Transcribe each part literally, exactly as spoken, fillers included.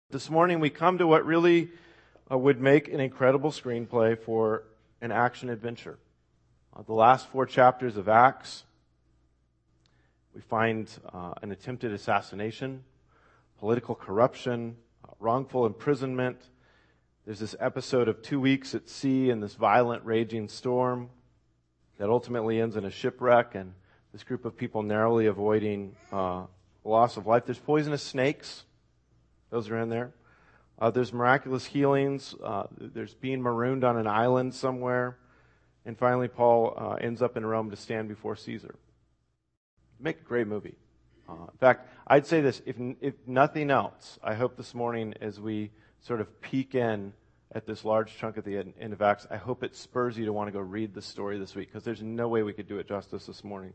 This morning we come to what really uh, would make an incredible screenplay for an action adventure. Uh, the last four chapters of Acts, we find uh, an attempted assassination, political corruption, uh, wrongful imprisonment. There's this episode of two weeks at sea in this violent, raging storm that ultimately ends in a shipwreck, and this group of people narrowly avoiding uh, loss of life. There's poisonous snakes. Those are in there. Uh, there's miraculous healings. Uh, there's being marooned on an island somewhere. And finally, Paul uh, ends up in Rome to stand before Caesar. Make a great movie. Uh, in fact, I'd say this, if, if nothing else, I hope this morning as we sort of peek in at this large chunk at the end, end of Acts, I hope it spurs you to want to go read the story this week, because there's no way we could do it justice this morning.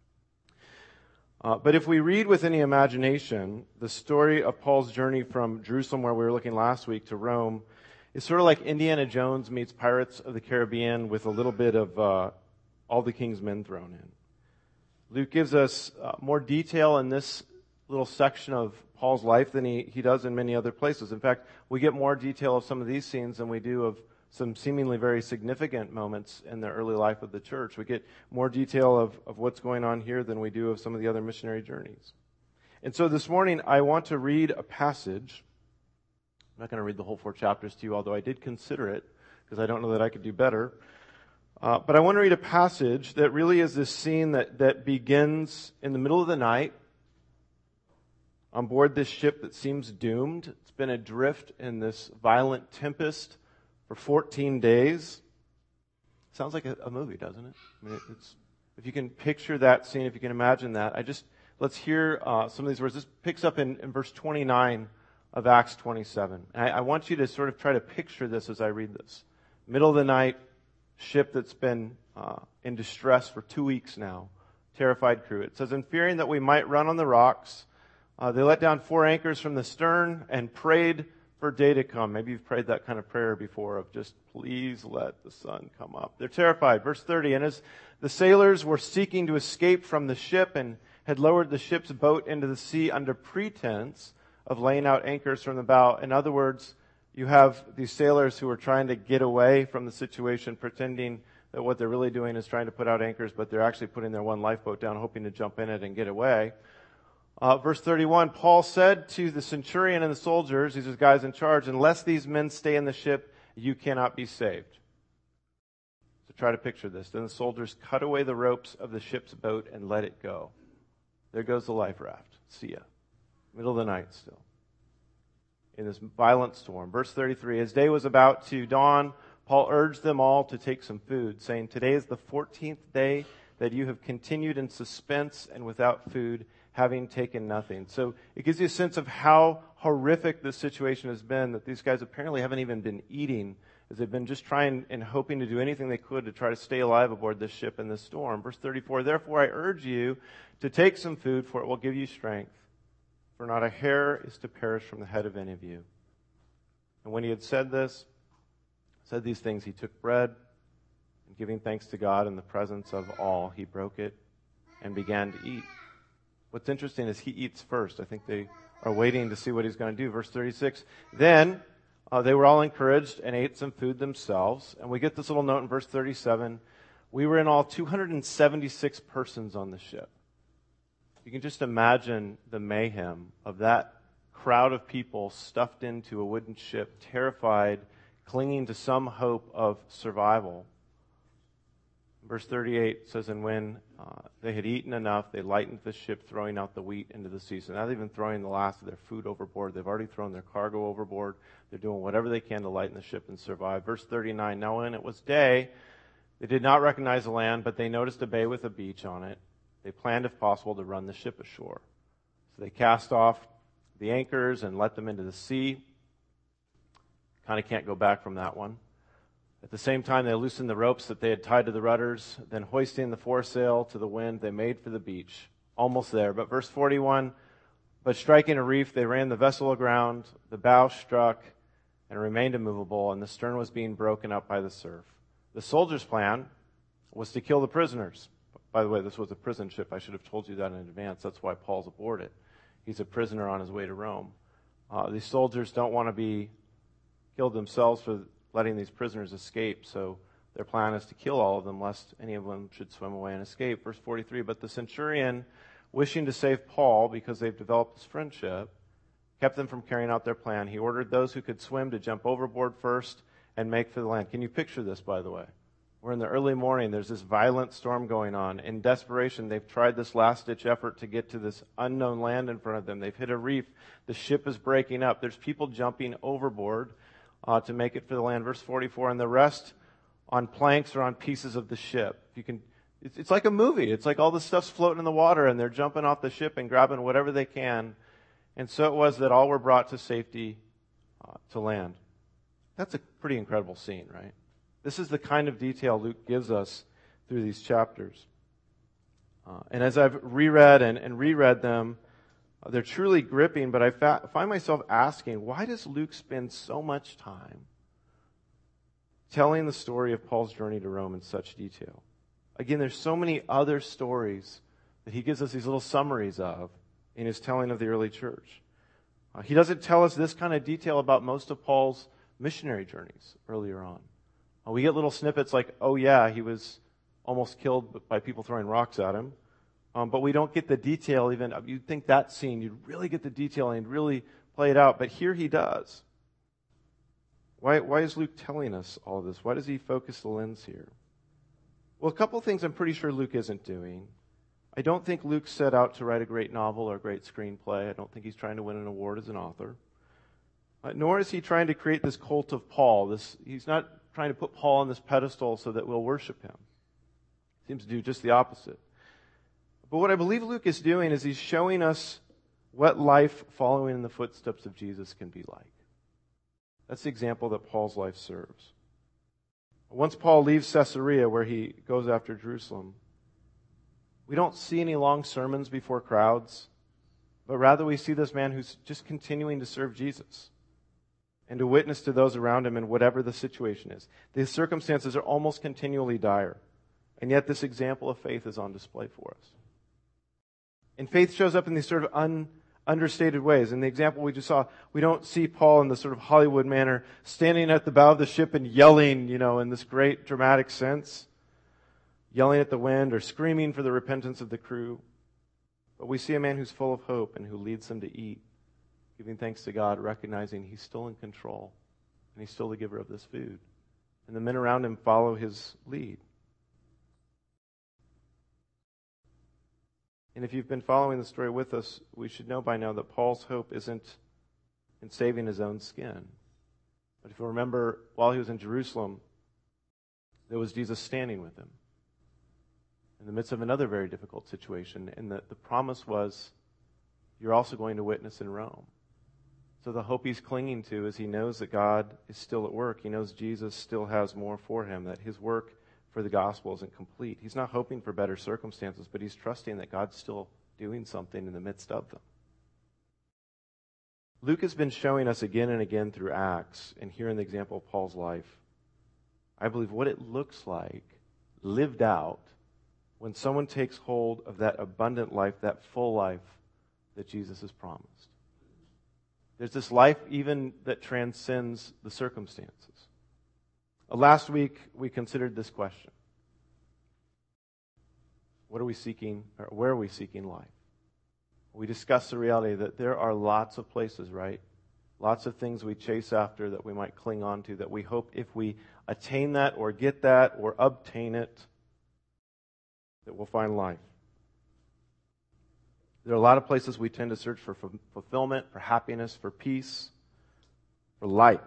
Uh, but if we read with any imagination, the story of Paul's journey from Jerusalem, where we were looking last week, to Rome, is sort of like Indiana Jones meets Pirates of the Caribbean with a little bit of uh, All the King's Men thrown in. Luke gives us uh, more detail in this little section of Paul's life than he, he does in many other places. In fact, we get more detail of some of these scenes than we do of some seemingly very significant moments in the early life of the church. We get more detail of, of what's going on here than we do of some of the other missionary journeys. And so this morning, I want to read a passage. I'm not going to read the whole four chapters to you, although I did consider it, because I don't know that I could do better. Uh, but I want to read a passage that really is this scene that, that begins in the middle of the night on board this ship that seems doomed. It's been adrift in this violent tempest for fourteen days. Sounds like a, a movie, doesn't it? I mean, it's, if you can picture that scene, if you can imagine that, I just, let's hear uh, some of these words. This picks up in, in verse twenty-nine of Acts twenty-seven. I, I want you to sort of try to picture this as I read this. Middle of the night, ship that's been uh, in distress for two weeks now, terrified crew. It says, "And fearing that we might run on the rocks, uh, they let down four anchors from the stern and prayed for day to come." Maybe you've prayed that kind of prayer before of just, please let the sun come up. They're terrified. Verse thirty, "And as the sailors were seeking to escape from the ship and had lowered the ship's boat into the sea under pretense of laying out anchors from the bow." In other words, you have these sailors who are trying to get away from the situation, pretending that what they're really doing is trying to put out anchors, but they're actually putting their one lifeboat down, hoping to jump in it and get away. Uh, verse thirty-one, "Paul said to the centurion and the soldiers," these are the guys in charge, "unless these men stay in the ship, you cannot be saved." So try to picture this. "Then the soldiers cut away the ropes of the ship's boat and let it go." There goes the life raft. See ya. Middle of the night still, in this violent storm. Verse thirty-three, "As day was about to dawn, Paul urged them all to take some food, saying, 'Today is the fourteenth day that you have continued in suspense and without food, having taken nothing.'" So it gives you a sense of how horrific this situation has been, that these guys apparently haven't even been eating, as they've been just trying and hoping to do anything they could to try to stay alive aboard this ship in this storm. Verse thirty-four, "Therefore I urge you to take some food, for it will give you strength. For not a hair is to perish from the head of any of you." And when he had said this, said these things, he took bread, and giving thanks to God in the presence of all, he broke it and began to eat. What's interesting is he eats first. I think they are waiting to see what he's going to do. Verse thirty-six, "Then uh, they were all encouraged and ate some food themselves." And we get this little note in verse thirty-seven. "We were in all two hundred seventy-six persons on the ship." You can just imagine the mayhem of that crowd of people stuffed into a wooden ship, terrified, clinging to some hope of survival. Verse thirty-eight says, "And when uh, they had eaten enough, they lightened the ship, throwing out the wheat into the sea." So now they've been throwing the last of their food overboard. They've already thrown their cargo overboard. They're doing whatever they can to lighten the ship and survive. Verse thirty-nine, "Now when it was day, they did not recognize the land, but they noticed a bay with a beach on it. They planned, if possible, to run the ship ashore. So they cast off the anchors and let them into the sea." Kind of can't go back from that one. "At the same time, they loosened the ropes that they had tied to the rudders. Then hoisting the foresail to the wind, they made for the beach." Almost there. But verse forty-one, "But striking a reef, they ran the vessel aground. The bow struck and remained immovable, and the stern was being broken up by the surf. The soldiers' plan was to kill the prisoners." By the way, this was a prison ship. I should have told you that in advance. That's why Paul's aboard it. He's a prisoner on his way to Rome. Uh, these soldiers don't want to be killed themselves for letting these prisoners escape, so their plan is to kill all of them, lest any of them should swim away and escape. Verse forty-three, but the centurion, wishing to save Paul because they've developed this friendship, kept them from carrying out their plan. He ordered those who could swim to jump overboard first and make for the land. Can you picture this, by the way? We're in the early morning. There's this violent storm going on. In desperation, they've tried this last-ditch effort to get to this unknown land in front of them. They've hit a reef. The ship is breaking up. There's people jumping overboard uh, to make it for the land. Verse forty-four, and the rest on planks or on pieces of the ship. You can, it's, it's like a movie. It's like all the stuff's floating in the water, and they're jumping off the ship and grabbing whatever they can. And so it was that all were brought to safety uh, to land. That's a pretty incredible scene, right? This is the kind of detail Luke gives us through these chapters. Uh, and as I've reread and, and reread them, uh, they're truly gripping, but I fa- find myself asking, why does Luke spend so much time telling the story of Paul's journey to Rome in such detail? Again, there's so many other stories that he gives us these little summaries of in his telling of the early church. Uh, he doesn't tell us this kind of detail about most of Paul's missionary journeys earlier on. Uh, we get little snippets like, oh yeah, he was almost killed by people throwing rocks at him. Um, but we don't get the detail even. You'd think that scene, you'd really get the detail and really play it out. But here he does. Why, why is Luke telling us all of this? Why does he focus the lens here? Well, a couple of things I'm pretty sure Luke isn't doing. I don't think Luke set out to write a great novel or a great screenplay. I don't think he's trying to win an award as an author. Uh, nor is he trying to create this cult of Paul. This, he's not trying to put Paul on this pedestal so that we'll worship him. He seems to do just the opposite. But what I believe Luke is doing is he's showing us what life following in the footsteps of Jesus can be like. That's the example that Paul's life serves. Once Paul leaves Caesarea, where he goes after Jerusalem, we don't see any long sermons before crowds, but rather we see this man who's just continuing to serve Jesus and to witness to those around him in whatever the situation is. The circumstances are almost continually dire, and yet this example of faith is on display for us. And faith shows up in these sort of un, understated ways. In the example we just saw, we don't see Paul in the sort of Hollywood manner standing at the bow of the ship and yelling, you know, in this great dramatic sense, yelling at the wind or screaming for the repentance of the crew. But we see a man who's full of hope and who leads them to eat, giving thanks to God, recognizing he's still in control and he's still the giver of this food. And the men around him follow his lead. And if you've been following the story with us, we should know by now that Paul's hope isn't in saving his own skin. But if you remember, while he was in Jerusalem, there was Jesus standing with him in the midst of another very difficult situation. And the, the promise was, you're also going to witness in Rome. So the hope he's clinging to is he knows that God is still at work. He knows Jesus still has more for him, that his work for the gospel isn't complete. He's not hoping for better circumstances, but he's trusting that God's still doing something in the midst of them. Luke has been showing us again and again through Acts, and here in the example of Paul's life, I believe what it looks like, lived out, when someone takes hold of that abundant life, that full life that Jesus has promised. There's this life even that transcends the circumstances. Last week, we considered this question. What are we seeking, or where are we seeking life? We discussed the reality that there are lots of places, right? Lots of things we chase after that we might cling on to, that we hope if we attain that or get that or obtain it, that we'll find life. There are a lot of places we tend to search for fulfillment, for happiness, for peace, for life.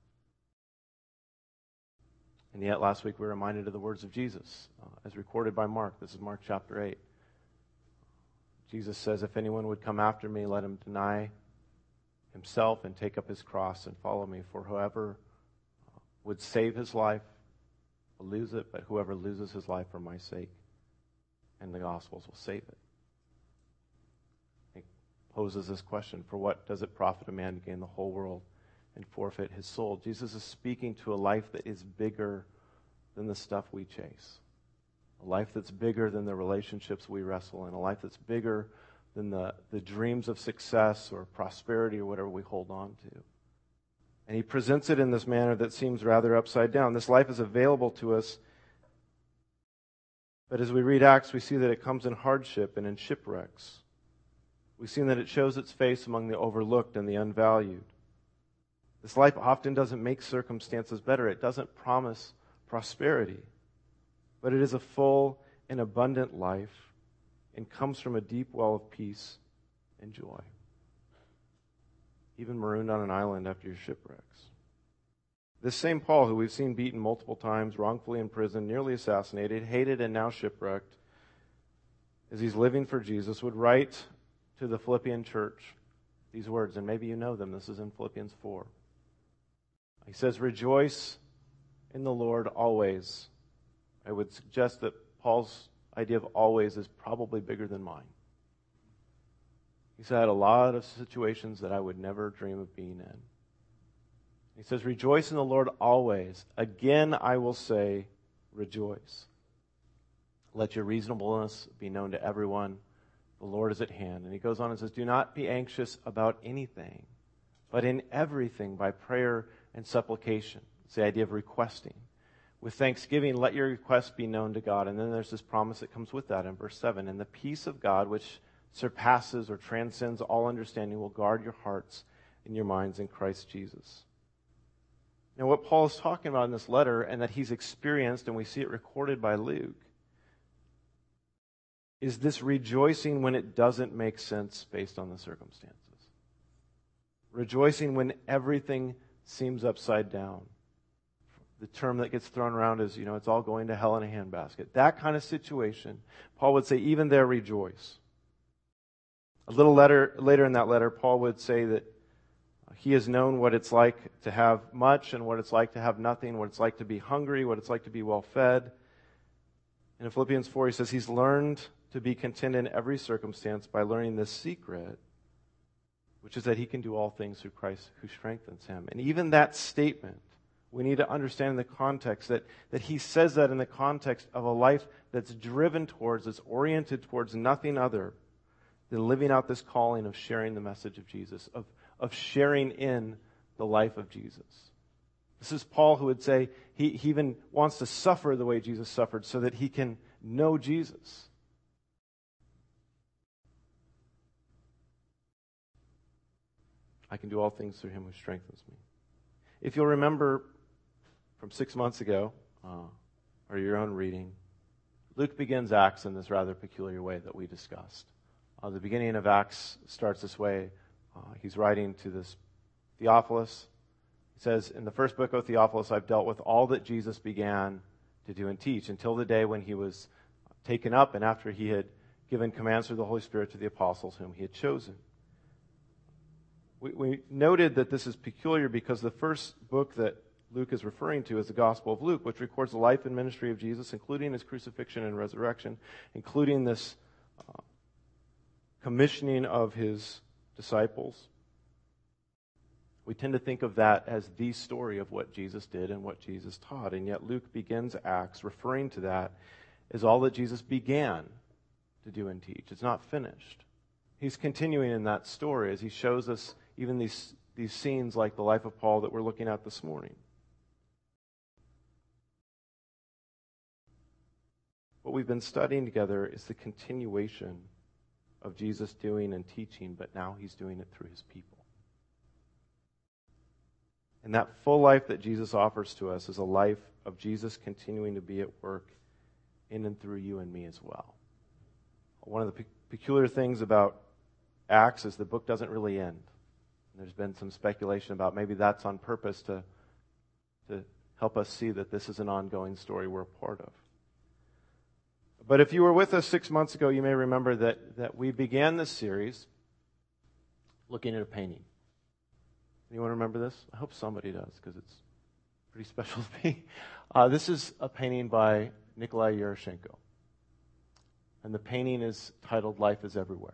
And yet last week we were reminded of the words of Jesus uh, as recorded by Mark. This is Mark chapter eight. Jesus says, if anyone would come after me, let him deny himself and take up his cross and follow me. For whoever would save his life will lose it, but whoever loses his life for my sake and the gospel's will save it. He poses this question, for what does it profit a man to gain the whole world and forfeit his soul? Jesus is speaking to a life that is bigger than the stuff we chase. A life that's bigger than the relationships we wrestle in. A life that's bigger than the, the dreams of success or prosperity or whatever we hold on to. And he presents it in this manner that seems rather upside down. This life is available to us, but as we read Acts, we see that it comes in hardship and in shipwrecks. We've seen that it shows its face among the overlooked and the unvalued. This life often doesn't make circumstances better. It doesn't promise prosperity. But it is a full and abundant life and comes from a deep well of peace and joy. Even marooned on an island after your shipwrecks. This same Paul, who we've seen beaten multiple times, wrongfully imprisoned, nearly assassinated, hated, and now shipwrecked, as he's living for Jesus, would write to the Philippian church these words, and maybe you know them. This is in Philippians four. He says, "Rejoice in the Lord always." I would suggest that Paul's idea of always is probably bigger than mine. He's had a lot of situations that I would never dream of being in. He says, "Rejoice in the Lord always. Again, I will say, rejoice. Let your reasonableness be known to everyone. The Lord is at hand." And he goes on and says, "Do not be anxious about anything, but in everything by prayer and supplication." It's the idea of requesting. "With thanksgiving, let your requests be known to God." And then there's this promise that comes with that in verse seven. "And the peace of God, which surpasses or transcends all understanding, will guard your hearts and your minds in Christ Jesus." Now, what Paul is talking about in this letter, and that he's experienced, and we see it recorded by Luke, is this rejoicing when it doesn't make sense based on the circumstances. Rejoicing when everything seems upside down. The term that gets thrown around is, you know, it's all going to hell in a handbasket. That kind of situation, Paul would say, even there rejoice. A little letter, later in that letter, Paul would say that he has known what it's like to have much and what it's like to have nothing, what it's like to be hungry, what it's like to be well fed. And in Philippians four, he says he's learned to be content in every circumstance by learning this secret, which is that he can do all things through Christ who strengthens him. And even that statement, we need to understand in the context that, that he says that in the context of a life that's driven towards, that's oriented towards nothing other than living out this calling of sharing the message of Jesus, of, of sharing in the life of Jesus. This is Paul who would say he, he even wants to suffer the way Jesus suffered so that he can know Jesus. I can do all things through him who strengthens me. If you'll remember from six months ago, uh, or your own reading, Luke begins Acts in this rather peculiar way that we discussed. Uh, the beginning of Acts starts this way. Uh, he's writing to this Theophilus. He says, "In the first book, O Theophilus, I've dealt with all that Jesus began to do and teach until the day when he was taken up and after he had given commands through the Holy Spirit to the apostles whom he had chosen." We, we noted that this is peculiar because the first book that Luke is referring to is the Gospel of Luke, which records the life and ministry of Jesus, including his crucifixion and resurrection, including this uh, commissioning of his disciples. We tend to think of that as the story of what Jesus did and what Jesus taught, and yet Luke begins Acts referring to that as all that Jesus began to do and teach. It's not finished. He's continuing in that story as he shows us even these, these scenes like the life of Paul that we're looking at this morning. What we've been studying together is the continuation of Jesus doing and teaching, but now he's doing it through his people. And that full life that Jesus offers to us is a life of Jesus continuing to be at work in and through you and me as well. One of the pe- peculiar things about Acts is the book doesn't really end. There's been some speculation about maybe that's on purpose to, to help us see that this is an ongoing story we're a part of. But if you were with us six months ago, you may remember that, that we began this series looking at a painting. Anyone remember this? I hope somebody does, because it's pretty special to me. Uh, this is a painting by Nikolai Yaroshenko. And the painting is titled Life is Everywhere.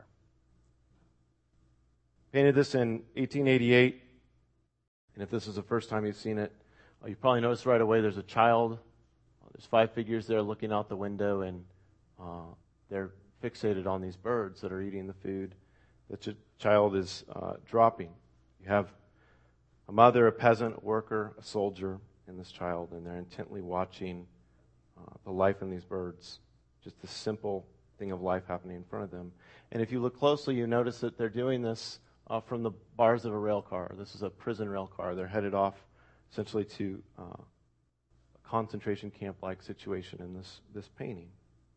Painted this in eighteen eighty-eight. And if this is the first time you've seen it, uh, you probably noticed right away there's a child. Uh, there's five figures there looking out the window, and uh, they're fixated on these birds that are eating the food that the child is uh, dropping. You have a mother, a peasant, a worker, a soldier, and this child, and they're intently watching uh, the life in these birds, just the simple thing of life happening in front of them. And if you look closely, you notice that they're doing this uh, from the bars of a rail car. This is a prison rail car. They're headed off essentially to uh, a concentration camp-like situation in this, this painting.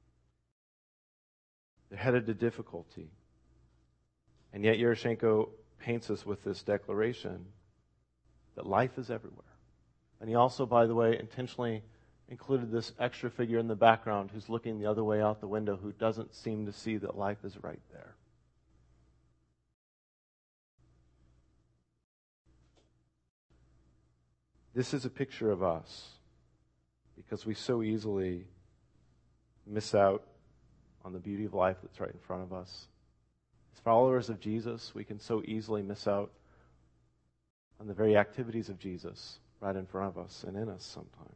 They're headed to difficulty. And yet Yeroshenko paints us with this declaration that life is everywhere. And he also, by the way, intentionally included this extra figure in the background who's looking the other way out the window, who doesn't seem to see that life is right there. This is a picture of us because we so easily miss out on the beauty of life that's right in front of us. As followers of Jesus, we can so easily miss out on the very activities of Jesus right in front of us and in us sometimes.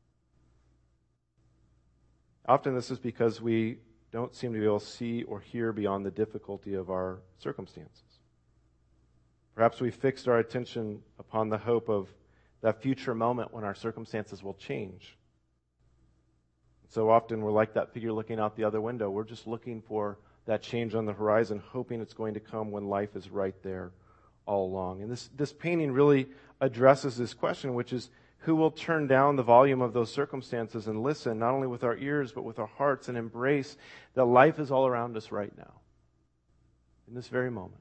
Often this is because we don't seem to be able to see or hear beyond the difficulty of our circumstances. Perhaps we fixed our attention upon the hope of that future moment when our circumstances will change. So often we're like that figure looking out the other window. We're just looking for that change on the horizon, hoping it's going to come when life is right there all along. And this, this painting really addresses this question, which is, who will turn down the volume of those circumstances and listen, not only with our ears, but with our hearts, and embrace that life is all around us right now, in this very moment.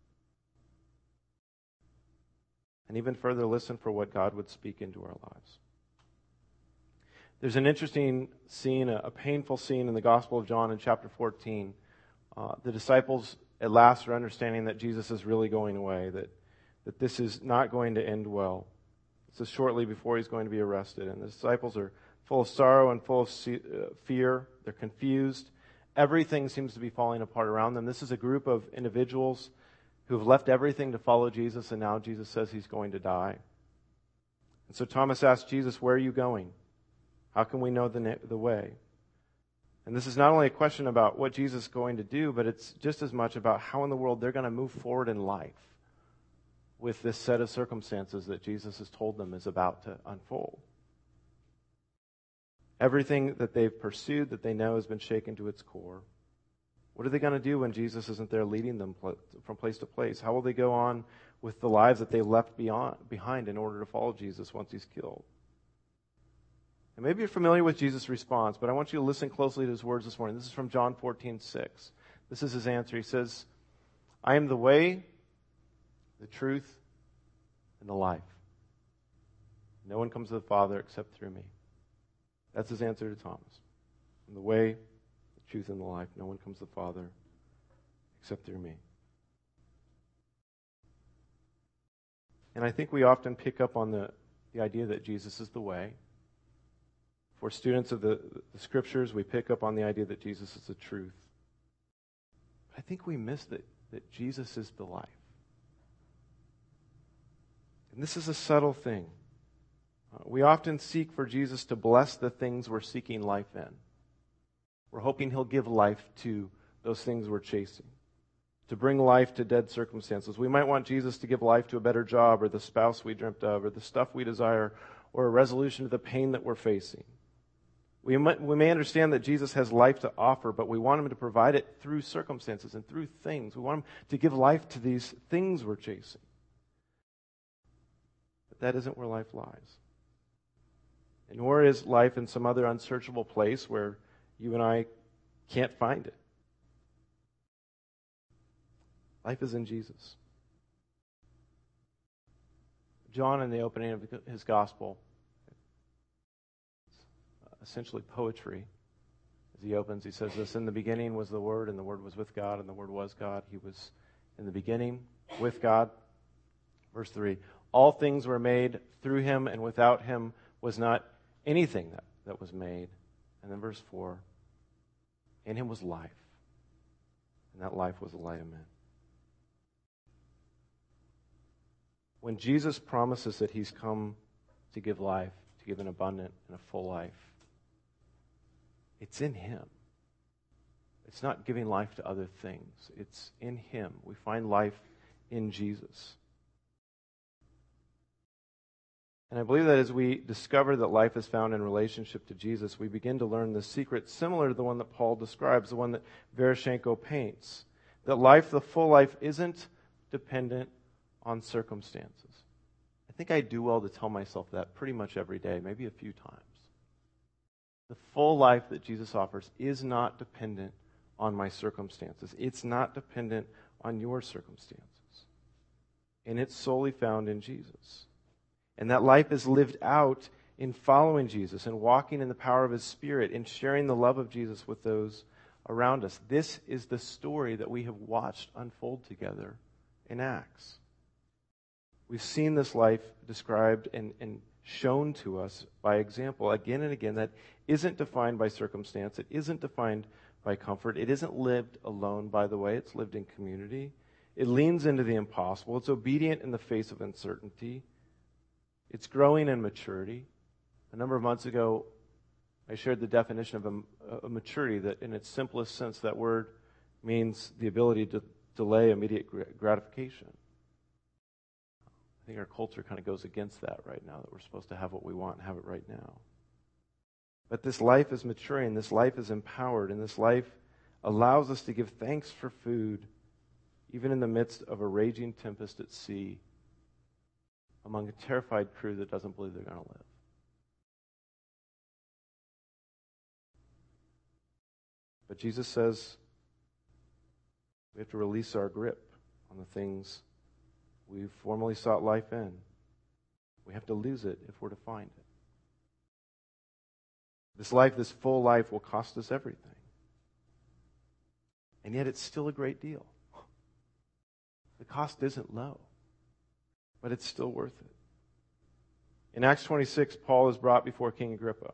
And even further, listen for what God would speak into our lives. There's an interesting scene, a, a painful scene in the Gospel of John in chapter fourteen. Uh, the disciples at last are understanding that Jesus is really going away, that, that this is not going to end well. This is shortly before he's going to be arrested. And the disciples are full of sorrow and full of see, uh, fear. They're confused. Everything seems to be falling apart around them. This is a group of individuals who have left everything to follow Jesus, and now Jesus says he's going to die. And so Thomas asks Jesus, where are you going? How can we know the, na- the way? And this is not only a question about what Jesus is going to do, but it's just as much about how in the world they're going to move forward in life with this set of circumstances that Jesus has told them is about to unfold. Everything that they've pursued, that they know, has been shaken to its core. What are they going to do when Jesus isn't there leading them from place to place? How will they go on with the lives that they left beyond, behind in order to follow Jesus once he's killed? And maybe you're familiar with Jesus' response, but I want you to listen closely to his words this morning. This is from John fourteen six. This is his answer. He says, I am the way, the truth, and the life. No one comes to the Father except through me. That's his answer to Thomas. I'm the way, the truth, and the life. No one comes to the Father except through me. And I think we often pick up on the, the idea that Jesus is the way. For students of the, the Scriptures, we pick up on the idea that Jesus is the truth. I think we miss that, that Jesus is the life. And this is a subtle thing. Uh, we often seek for Jesus to bless the things we're seeking life in. We're hoping he'll give life to those things we're chasing, to bring life to dead circumstances. We might want Jesus to give life to a better job, or the spouse we dreamt of, or the stuff we desire, or a resolution to the pain that we're facing. We might, we may understand that Jesus has life to offer, but we want him to provide it through circumstances and through things. We want him to give life to these things we're chasing. But that isn't where life lies. And nor is life in some other unsearchable place where you and I can't find it. Life is in Jesus. John, in the opening of his gospel, essentially poetry. As he opens, he says this, in the beginning was the Word, and the Word was with God, and the Word was God. He was in the beginning with God. Verse three, all things were made through him, and without him was not anything that, that was made. And then verse four, in him was life, and that life was the light of men. When Jesus promises that he's come to give life, to give an abundant and a full life, it's in him. It's not giving life to other things. It's in Him. We find life in Jesus. And I believe that as we discover that life is found in relationship to Jesus, we begin to learn the secret similar to the one that Paul describes, the one that Veroshenko paints. That life, the full life, isn't dependent on circumstances. I think I do well to tell myself that pretty much every day, maybe a few times. The full life that Jesus offers is not dependent on my circumstances. It's not dependent on your circumstances. And it's solely found in Jesus. And that life is lived out in following Jesus and walking in the power of His Spirit and sharing the love of Jesus with those around us. This is the story that we have watched unfold together in Acts. We've seen this life described and, and shown to us by example again and again that isn't defined by circumstance. It isn't defined by comfort. It isn't lived alone, by the way. It's lived in community. It leans into the impossible. It's obedient in the face of uncertainty. It's growing in maturity. A number of months ago, I shared the definition of a, a maturity that in its simplest sense, that word means the ability to delay immediate gratification. I think our culture kind of goes against that right now, that we're supposed to have what we want and have it right now. But this life is maturing, this life is empowered, and this life allows us to give thanks for food, even in the midst of a raging tempest at sea, among a terrified crew that doesn't believe they're going to live. But Jesus says we have to release our grip on the things we've formerly sought life in. We have to lose it if we're to find it. This life, this full life, will cost us everything. And yet it's still a great deal. The cost isn't low, but it's still worth it. In Acts twenty-six, Paul is brought before King Agrippa.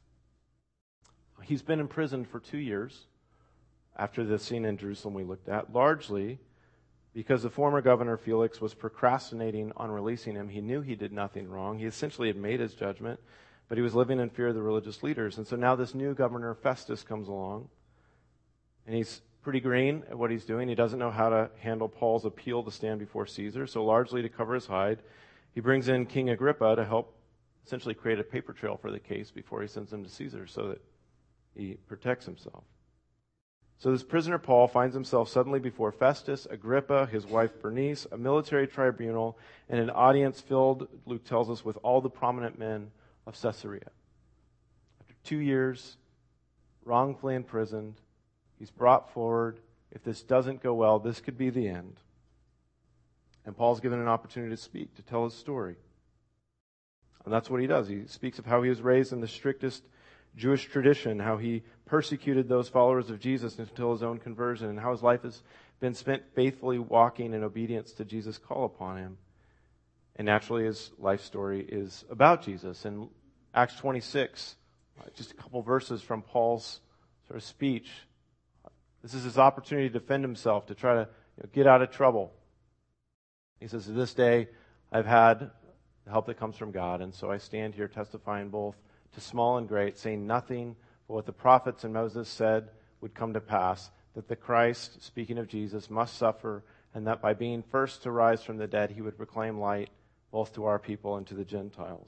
He's been imprisoned for two years after the scene in Jerusalem we looked at, largely because the former governor Felix was procrastinating on releasing him. He knew he did nothing wrong. He essentially had made his judgment, but he was living in fear of the religious leaders. And so now this new governor, Festus, comes along, and he's pretty green at what he's doing. He doesn't know how to handle Paul's appeal to stand before Caesar, so largely to cover his hide, he brings in King Agrippa to help essentially create a paper trail for the case before he sends him to Caesar so that he protects himself. So this prisoner Paul finds himself suddenly before Festus, Agrippa, his wife Bernice, a military tribunal, and an audience filled, Luke tells us, with all the prominent men of Caesarea. After two years, wrongfully imprisoned, he's brought forward. If this doesn't go well, this could be the end. And Paul's given an opportunity to speak, to tell his story. And that's what he does. He speaks of how he was raised in the strictest Jewish tradition, how he persecuted those followers of Jesus until his own conversion, and how his life has been spent faithfully walking in obedience to Jesus' call upon him. And naturally, his life story is about Jesus. In Acts twenty-six, just a couple verses from Paul's sort of speech, this is his opportunity to defend himself, to try to you know, get out of trouble. He says, "To this day, I've had the help that comes from God, and so I stand here testifying both to small and great, saying nothing but what the prophets and Moses said would come to pass, that the Christ, speaking of Jesus, must suffer, and that by being first to rise from the dead, he would proclaim light both to our people and to the Gentiles."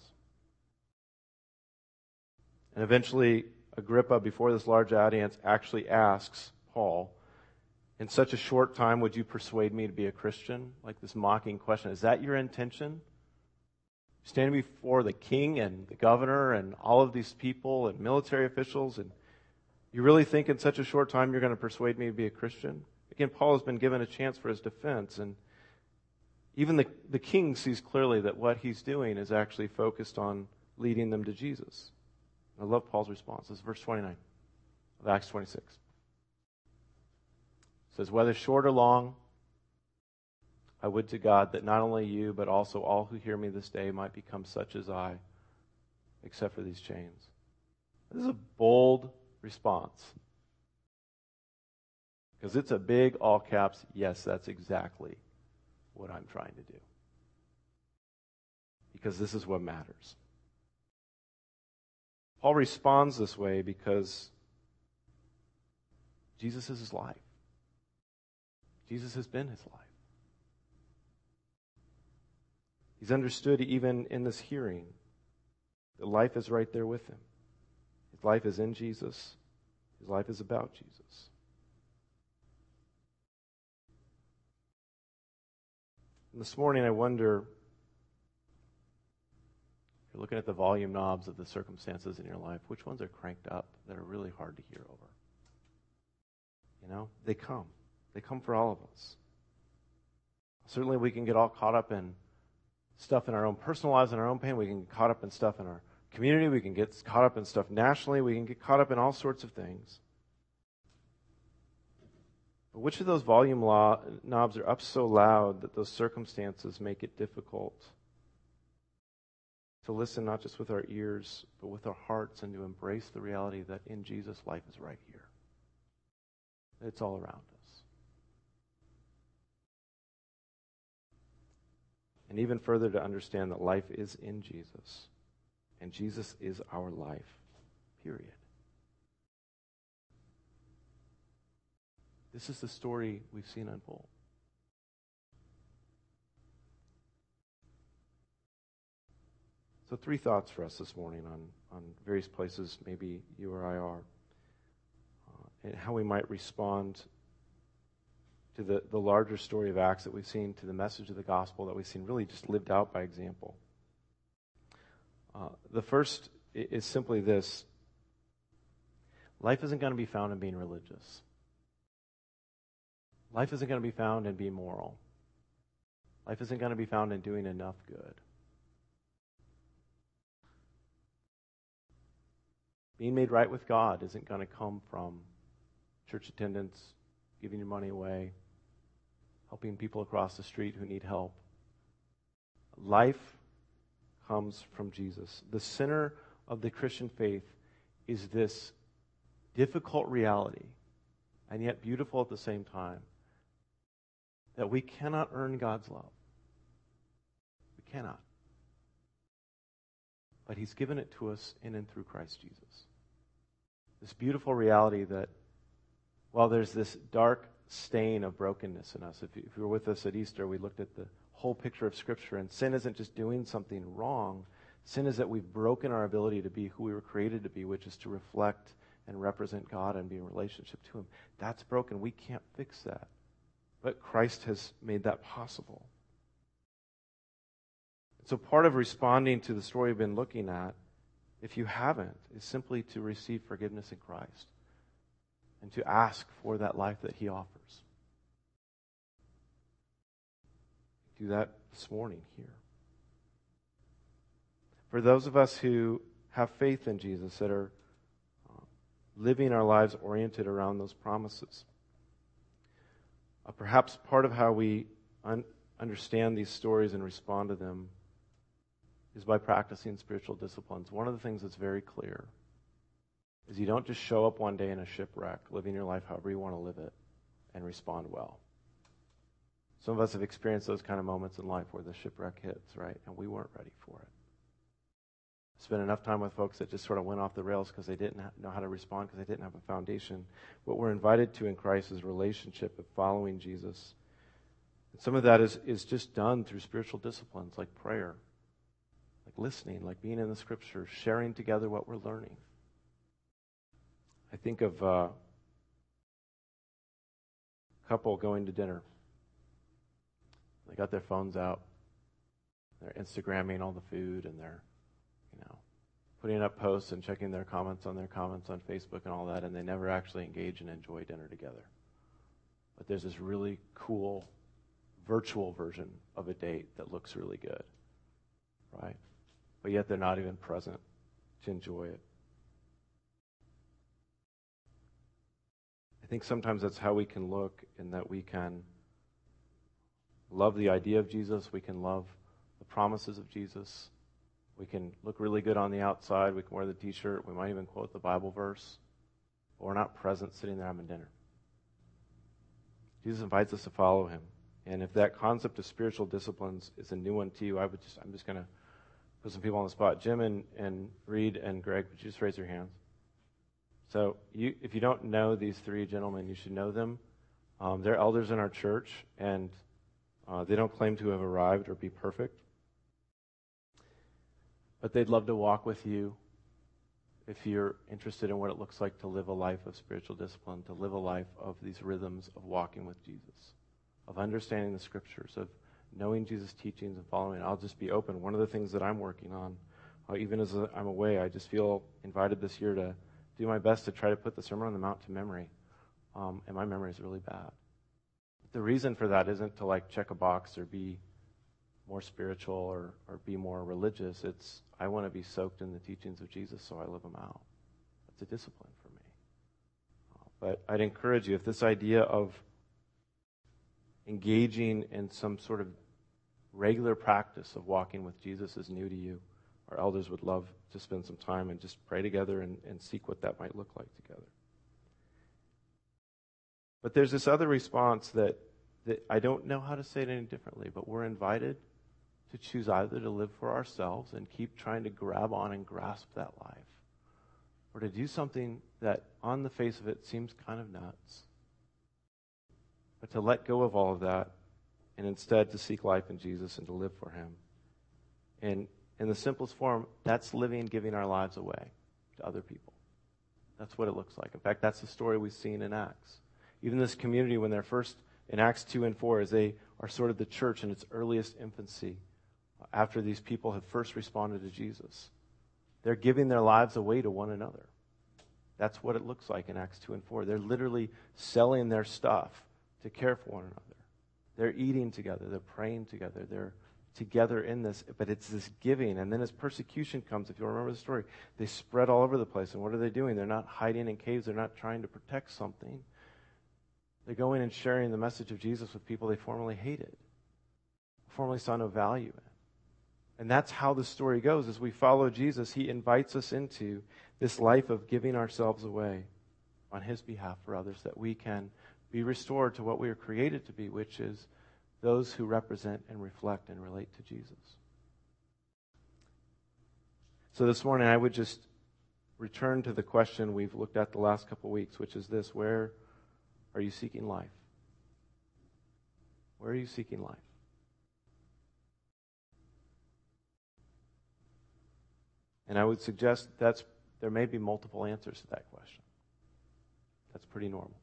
And eventually, Agrippa, before this large audience, actually asks Paul, "In such a short time, would you persuade me to be a Christian?" Like this mocking question. Is that your intention? Standing before the king and the governor and all of these people and military officials, and you really think in such a short time you're going to persuade me to be a Christian? Again, Paul has been given a chance for his defense, and even the, the king sees clearly that what he's doing is actually focused on leading them to Jesus. I love Paul's response. This is verse twenty-nine of Acts twenty-six. It says, "Whether short or long, I would to God that not only you, but also all who hear me this day might become such as I, except for these chains." This is a bold response. Because it's a big, all caps, yes, that's exactly what I'm trying to do. Because this is what matters. Paul responds this way because Jesus is his life. Jesus has been his life. He's understood even in this hearing that life is right there with him. His life is in Jesus. His life is about Jesus. And this morning I wonder, if you're looking at the volume knobs of the circumstances in your life, which ones are cranked up that are really hard to hear over? You know, they come. They come for all of us. Certainly we can get all caught up in stuff in our own personal lives and our own pain. We can get caught up in stuff in our community. We can get caught up in stuff nationally. We can get caught up in all sorts of things. But which of those volume law, knobs are up so loud that those circumstances make it difficult to listen not just with our ears, but with our hearts, and to embrace the reality that in Jesus life is right here. It's all around us. And even further, to understand that life is in Jesus, and Jesus is our life, period. This is the story we've seen unfold. So three thoughts for us this morning on, on various places maybe you or I are, uh, and how we might respond to the, the larger story of Acts that we've seen, to the message of the gospel that we've seen really just lived out by example. Uh, the first is simply this: life isn't going to be found in being religious. Life isn't going to be found in being moral. Life isn't going to be found in doing enough good. Being made right with God isn't going to come from church attendance, giving your money away, helping people across the street who need help. Life comes from Jesus. The center of the Christian faith is this difficult reality, and yet beautiful at the same time, that we cannot earn God's love. We cannot. But he's given it to us in and through Christ Jesus. This beautiful reality that while there's this dark stain of brokenness in us, if you, if you were with us at Easter, we looked at the whole picture of Scripture, and sin isn't just doing something wrong. Sin is that we've broken our ability to be who we were created to be, which is to reflect and represent God and be in relationship to him. That's broken. We can't fix that. But Christ has made that possible. So part of responding to the story we've been looking at, if you haven't, is simply to receive forgiveness in Christ and to ask for that life that he offers. Do that this morning here. For those of us who have faith in Jesus, that are uh, living our lives oriented around those promises, uh, perhaps part of how we un- understand these stories and respond to them is by practicing spiritual disciplines. One of the things that's very clear is you don't just show up one day in a shipwreck, living your life however you want to live it, and respond well. Some of us have experienced those kind of moments in life where the shipwreck hits, right? And we weren't ready for it. I spent enough time with folks that just sort of went off the rails because they didn't know how to respond, because they didn't have a foundation. What we're invited to in Christ is relationship of following Jesus. And some of that is, is just done through spiritual disciplines like prayer, like listening, like being in the Scripture, sharing together what we're learning. I think of uh, a couple going to dinner. They got their phones out. They're Instagramming all the food, and they're, you know, putting up posts and checking their comments on their comments on Facebook and all that, and they never actually engage and enjoy dinner together. But there's this really cool virtual version of a date that looks really good, right? But yet they're not even present to enjoy it. I think sometimes that's how we can look, in that we can love the idea of Jesus, we can love the promises of Jesus, we can look really good on the outside, we can wear the t-shirt, we might even quote the Bible verse, but we're not present sitting there having dinner. Jesus invites us to follow him. And if that concept of spiritual disciplines is a new one to you, I would just, I'm just going to put some people on the spot. Jim and, and Reed and Greg, would you just raise your hands? So you, if you don't know these three gentlemen, you should know them. Um, they're elders in our church, and uh, they don't claim to have arrived or be perfect. But they'd love to walk with you if you're interested in what it looks like to live a life of spiritual discipline, to live a life of these rhythms of walking with Jesus, of understanding the Scriptures, of knowing Jesus' teachings and following. I'll just be open. One of the things that I'm working on, uh, even as I'm away, I just feel invited this year to do my best to try to put the Sermon on the Mount to memory. Um, and my memory is really bad. The reason for that isn't to like check a box or be more spiritual or, or be more religious. It's I want to be soaked in the teachings of Jesus, so I live them out. That's a discipline for me. Uh, but I'd encourage you, if this idea of engaging in some sort of regular practice of walking with Jesus is new to you, our elders would love to spend some time and just pray together and, and seek what that might look like together. But there's this other response that, that I don't know how to say it any differently, but we're invited to choose either to live for ourselves and keep trying to grab on and grasp that life, or to do something that on the face of it seems kind of nuts, but to let go of all of that and instead to seek life in Jesus and to live for Him. And in the simplest form, that's living, giving our lives away to other people. That's what it looks like. In fact, that's the story we've seen in Acts. Even this community, when they're first in Acts two and four, as they are sort of the church in its earliest infancy, after these people have first responded to Jesus, they're giving their lives away to one another. That's what it looks like in Acts two and four. They're literally selling their stuff to care for one another. They're eating together. They're praying together. They're together in this, but it's this giving. And then as persecution comes, if you remember the story, they spread all over the place. And what are they doing? They're not hiding in caves. They're not trying to protect something. They're going and sharing the message of Jesus with people they formerly hated, formerly saw no value in. And that's how the story goes. As we follow Jesus, He invites us into this life of giving ourselves away on His behalf for others, that we can be restored to what we are created to be, which is those who represent and reflect and relate to Jesus. So this morning, I would just return to the question we've looked at the last couple of weeks, which is this: where are you seeking life? Where are you seeking life? And I would suggest that's there may be multiple answers to that question. That's pretty normal.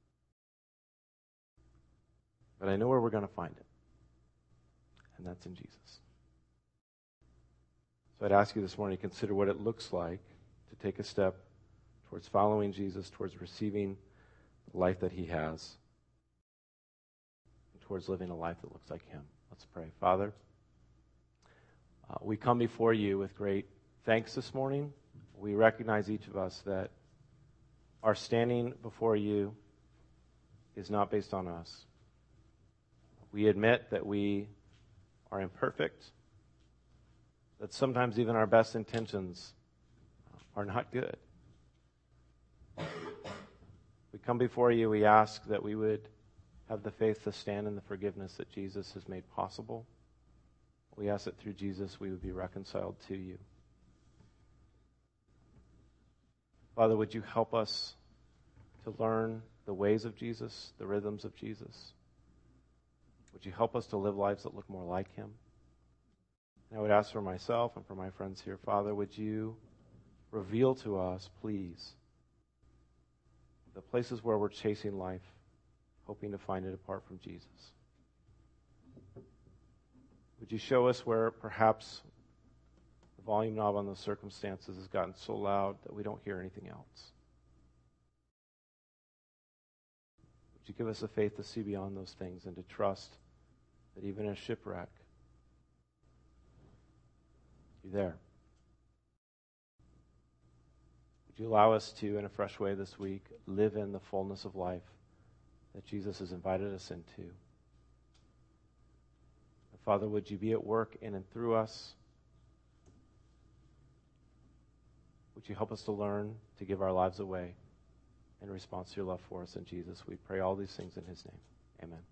But I know where we're going to find it. And that's in Jesus. So I'd ask you this morning to consider what it looks like to take a step towards following Jesus, towards receiving the life that He has, and towards living a life that looks like Him. Let's pray. Father, uh, we come before You with great thanks this morning. We recognize, each of us, that our standing before You is not based on us. We admit that we are imperfect, that sometimes even our best intentions are not good. We come before You, we ask that we would have the faith to stand in the forgiveness that Jesus has made possible. We ask that through Jesus we would be reconciled to You. Father, would You help us to learn the ways of Jesus, the rhythms of Jesus? Would You help us to live lives that look more like Him? And I would ask for myself and for my friends here, Father, would You reveal to us, please, the places where we're chasing life, hoping to find it apart from Jesus? Would You show us where perhaps the volume knob on those circumstances has gotten so loud that we don't hear anything else? Would You give us the faith to see beyond those things and to trust that even in a shipwreck, You're there? Would You allow us to, in a fresh way this week, live in the fullness of life that Jesus has invited us into? And Father, would You be at work in and through us? Would You help us to learn to give our lives away in response to Your love for us in Jesus? We pray all these things in His name. Amen.